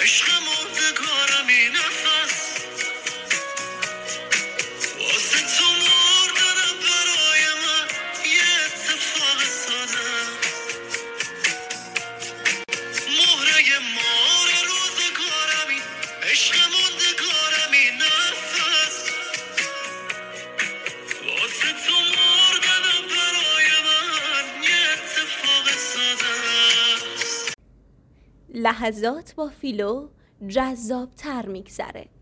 عشق مردگارم این نفس واسه تو مردنم برای من یه اتفاق ساده مهره مار روزگارم این عشق مردگارم این نفس واسه تو مردنم برای من یه اتفاق ساده. لحظات با فیلو جذاب تر میگذره.